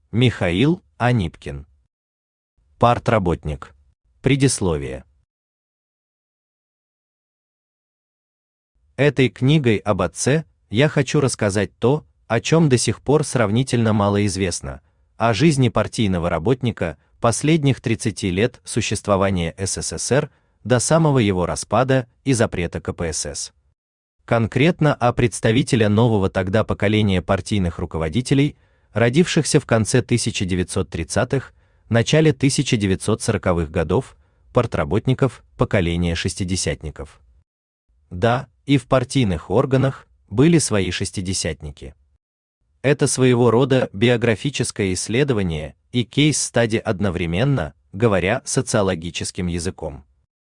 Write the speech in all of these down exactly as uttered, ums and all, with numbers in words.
Михаил Анипкин. Партработник. Предисловие. Этой книгой об отце я хочу рассказать то, о чем до сих пор сравнительно мало известно, о жизни партийного работника последних тридцати лет существования СССР до самого его распада и запрета ка пэ эс эс. Конкретно о представителе нового тогда поколения партийных руководителей, родившихся в конце тысяча девятьсот тридцатых, начале тысяча девятьсот сороковых годов, партработников поколения шестидесятников. Да, и в партийных органах были свои шестидесятники. Это своего рода биографическое исследование и кейс-стади одновременно, говоря социологическим языком.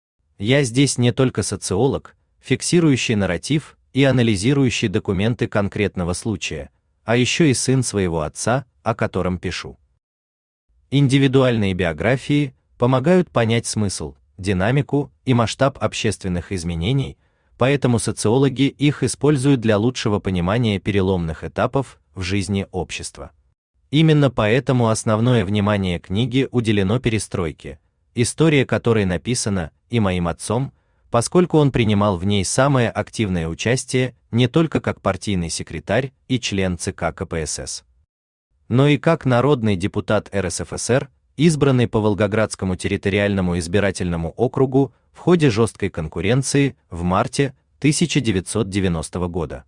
Я здесь не только социолог, фиксирующий нарратив и анализирующий документы конкретного случая, а еще и сын своего отца, о котором пишу. Индивидуальные биографии помогают понять смысл, динамику и масштаб общественных изменений, поэтому социологи их используют для лучшего понимания переломных этапов в жизни общества. Именно поэтому основное внимание книги уделено перестройке, история которой написана и моим отцом, поскольку он принимал в ней самое активное участие не только как партийный секретарь и член ЦК ка пэ эс эс, но и как народный депутат эр эс эф эс эр, избранный по Волгоградскому территориальному избирательному округу в ходе жесткой конкуренции в марте тысяча девятьсот девяностого года.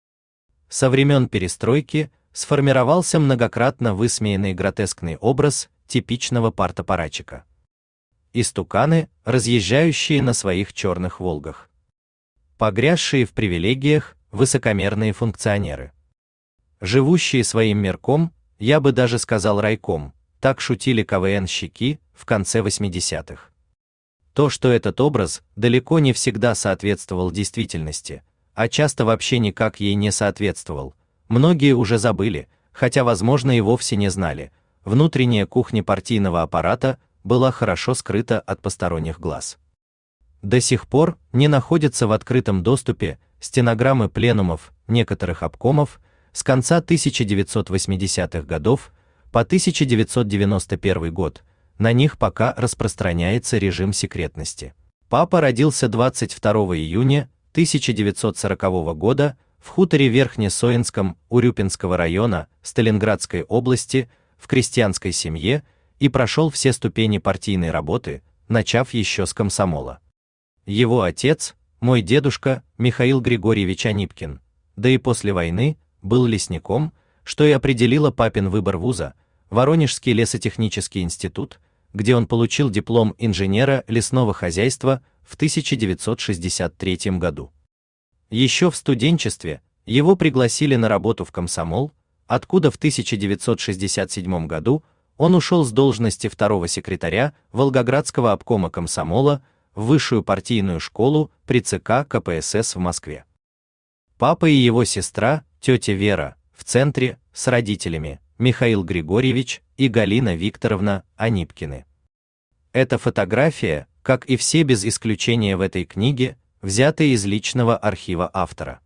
Со времен перестройки сформировался многократно высмеянный гротескный образ типичного партаппаратчика. Истуканы, разъезжающие на своих черных Волгах. Погрязшие в привилегиях высокомерные функционеры. Живущие своим мирком, я бы даже сказал райком, так шутили ка вэ эн-щики в конце восьмидесятых. То, что этот образ далеко не всегда соответствовал действительности, а часто вообще никак ей не соответствовал, многие уже забыли, хотя, возможно, и вовсе не знали. Внутренняя кухня партийного аппарата была хорошо скрыта от посторонних глаз. До сих пор не находятся в открытом доступе стенограммы пленумов некоторых обкомов с конца тысяча девятьсот восьмидесятых годов по тысяча девятьсот девяносто первый год, на них пока распространяется режим секретности. Папа родился двадцать второго июня тысяча девятьсот сорокового года в хуторе Верхнесоинском Урюпинского района Сталинградской области в крестьянской семье и прошел все ступени партийной работы, начав еще с комсомола. Его отец, мой дедушка Михаил Григорьевич Анипкин, да и после войны был лесником, что и определило папин выбор вуза, Воронежский лесотехнический институт, где он получил диплом инженера лесного хозяйства в тысяча девятьсот шестьдесят третьем году. Еще в студенчестве его пригласили на работу в комсомол, откуда в тысяча девятьсот шестьдесят седьмом году он ушел с должности второго секретаря Волгоградского обкома комсомола в высшую партийную школу при ЦК ка пэ эс эс в Москве. Папа и его сестра, тетя Вера, в центре, с родителями, Михаил Григорьевич и Галина Викторовна Анипкины. Эта фотография, как и все без исключения в этой книге, взята из личного архива автора.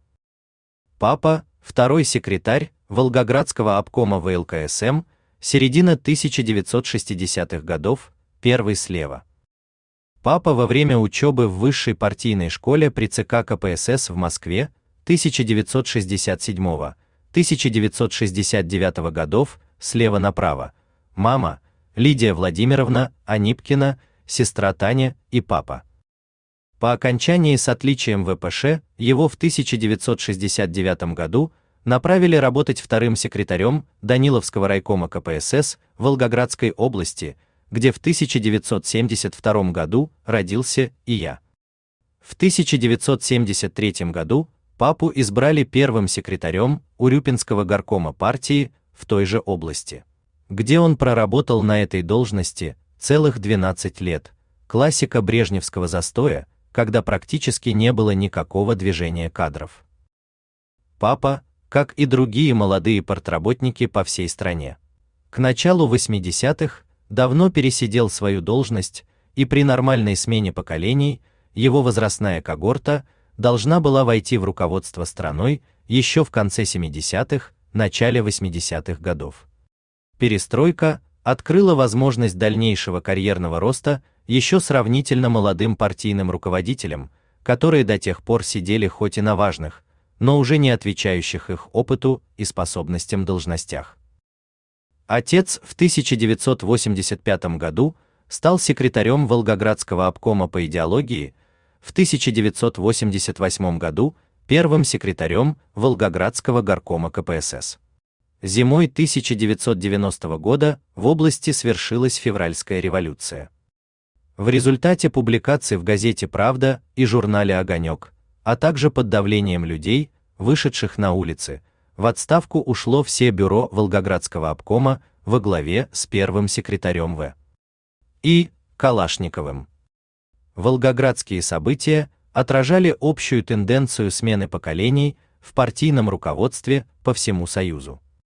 Папа, второй секретарь Волгоградского обкома вэ эл ка эс эм, середина тысяча девятьсот шестидесятых годов, первый слева. Папа во время учебы в высшей партийной школе при ЦК ка пэ эс эс в Москве тысяча девятьсот шестьдесят седьмого — тысяча девятьсот шестьдесят девятого годов, слева направо. Мама Лидия Владимировна Анипкина, сестра Таня и папа. По окончании с отличием вэ пэ ша его в тысяча девятьсот шестьдесят девятом году направили работать вторым секретарем Даниловского райкома ка пэ эс эс Волгоградской области, где в тысяча девятьсот семьдесят втором году родился и я. В тысяча девятьсот семьдесят третьем году папу избрали первым секретарем Урюпинского горкома партии в той же области, где он проработал на этой должности целых двенадцать лет, классика брежневского застоя, когда практически не было никакого движения кадров. Папа, как и другие молодые партработники по всей стране, к началу восьмидесятых давно пересидел свою должность, и при нормальной смене поколений его возрастная когорта должна была войти в руководство страной еще в конце семидесятых, начале восьмидесятых годов. Перестройка открыла возможность дальнейшего карьерного роста еще сравнительно молодым партийным руководителям, которые до тех пор сидели хоть и на важных, но уже не отвечающих их опыту и способностям должностях. Отец в тысяча девятьсот восемьдесят пятом году стал секретарем Волгоградского обкома по идеологии, в тысяча девятьсот восемьдесят восьмом году первым секретарем Волгоградского горкома ка пэ эс эс. Зимой тысяча девятьсот девяностого года в области свершилась февральская революция. В результате публикаций в газете «Правда» и журнале «Огонек», а также под давлением людей, вышедших на улицы, в отставку ушло все бюро Волгоградского обкома во главе с первым секретарем вэ и Калашниковым. Волгоградские события отражали общую тенденцию смены поколений в партийном руководстве по всему Союзу.